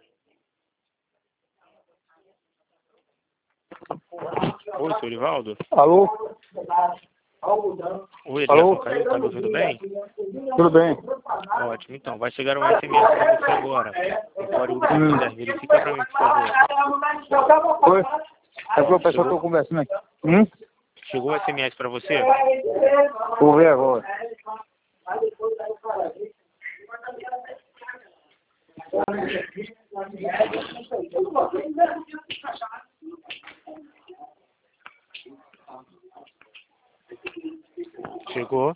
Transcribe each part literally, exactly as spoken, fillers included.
Oi, seu Erivaldo? Alô? Oi, Alô? Eliasson, caiu, tá me ouvindo bem? Tudo bem? Ótimo, então, vai chegar um S M S pra você agora. O código que você quiser. Verifica pra mim, por favor. Oi? É porque o pessoal que eu conversando aqui. Hum? Chegou o S M S pra você? Vou ver agora. Chegou.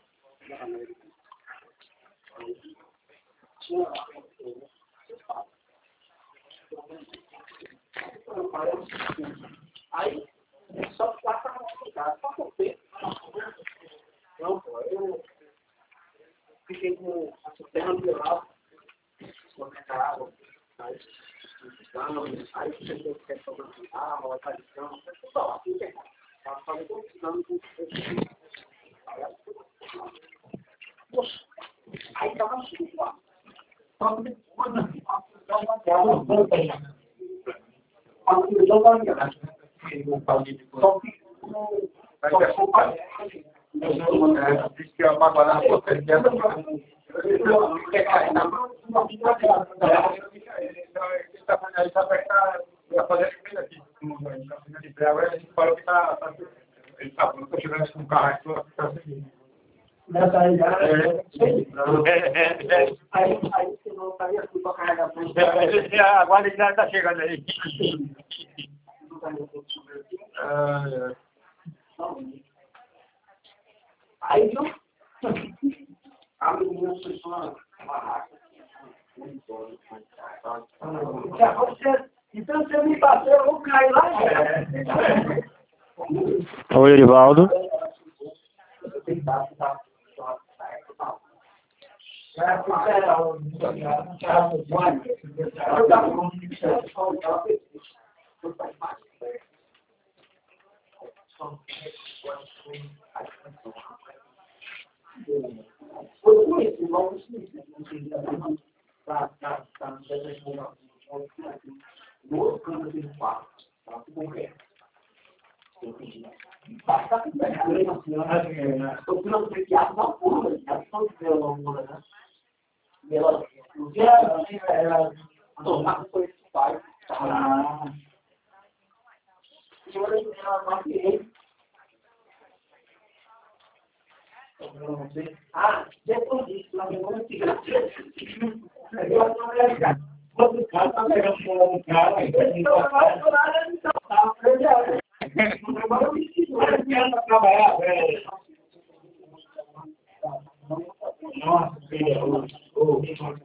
Aí, só passa a modificar, só por ter. Não, pô, eu fiquei com a cisterna violada, colocar água, aí, aí você tem que ter problema de água, aparição, só lá, não tem nada. Ela fala, eu tô precisando de poxa, aí tá uma chuva. Só que quando dá uma tela, não tem nada. A televisão vai ligar. Só que diz que a magoada na sua perna não quer cair na mão. Ele está apertado, vai fazer a primeira aqui. Agora a gente fala que está. Ele está falando que está chegando com o carro aqui, está seguindo. Nessa aí, aí você não estaria aqui para carregar a frente. Agora ele já está chegando aí. Aí, viu? A menina foi só uma então você me passou, eu vou cair lá. Oi, Erivaldo. Ah, depois disso, na memória que eu não ia ligar. Quando o cara tá pegando o cara, ele não vai falar, ele não tá. Agora eu me sinto, ele quer trabalhar, velho. Nossa, filho, ô,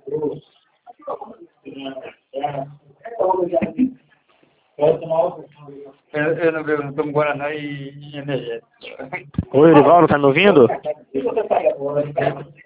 eu não vejo, não tomo Guaraná e energético. Oi, Erivaldo, tá me ouvindo? E você pega agora,